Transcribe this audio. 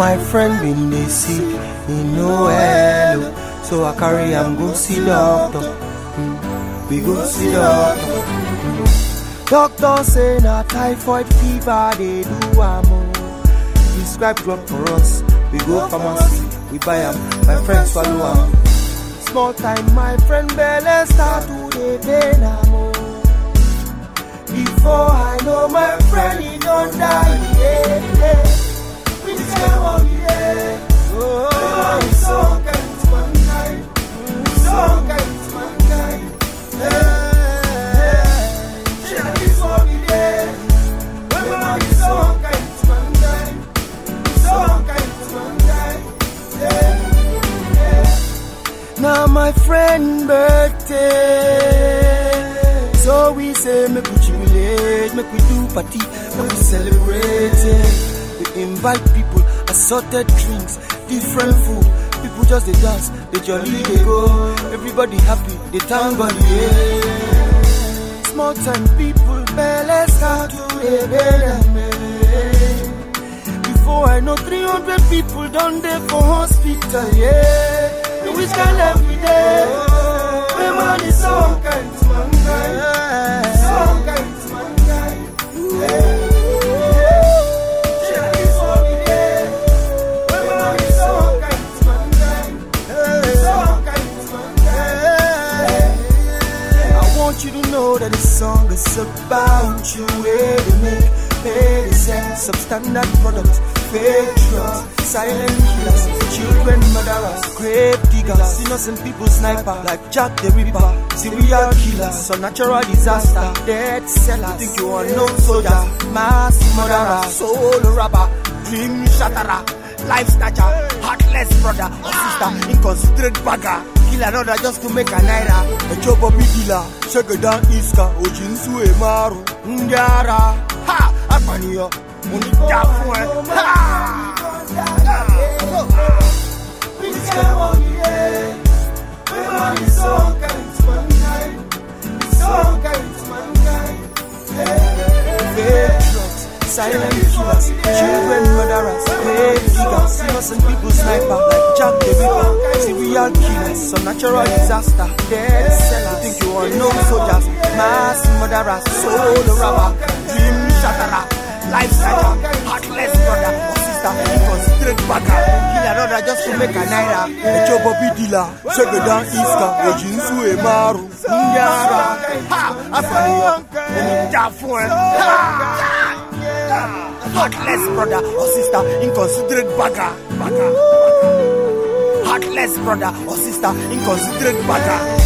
my friend been dey sick, he no hello. So I carry him go see doctor. We go see doctor. Doctor say na typhoid fever they do am. Prescribe drug for us. We go pharmacy, we buy am. My friend swallow am. Small time, my friend belly start to dey pain am. Before I know my friend, he don't die. Yeah. We say what we yeah. Oh, he's so kind to mankind. So kind to mankind. Yeah. He's what we yeah. He's so kind to mankind. So kind to mankind. Yeah. Now my friend birthday. So we say, make we jubilate, make we do party, make we celebrate. We invite people, assorted drinks, different food. People just they dance, they jolly, they go. Everybody happy, they thank God, yeah. Small time people, let's start to before I know 300 people done there for hospital, yeah. We wish God every day. My man is so kind to mankind. So kind to mankind. She's what we did. My man is so kind to mankind. So kind to mankind. I want you to know that this song is about you. Where they make, where they sell substandard products, fake drugs, silent killers, children murderers, grave diggers, innocent people sniper like Jack the Ripper, serial killers, some natural disaster, dead sellers. You think you are no soldier, mass murderer, soul robber, dream shatterer, life snatcher, heartless brother or sister, inconsiderate bagger, kill another just to make a naira, a job of dealer, shake down Iska, Ojinsu Emaru, Ndara, ha, Apanio, Unitafue, ha! We say what we yeah. My man is so kind to mankind. So kind to mankind. Fake drugs, silent killers, children murderers, grave diggers, innocent people sniper like Jack the Ripper, serial killers, some natural disaster, dead sellers. Think you are no soldiers, mass murderers, soul robber, dream shatterer, life snatcher, heartless brother or sister, inconsiderate bagger, kill another just to make a naira, a job of dealer, shake down Iska, Ojinsu Emaru, Ndara, ha, Afanio, Unitafue, ha, heartless brother or sister, inconsiderate bagger, heartless brother or sister, inconsiderate bagger.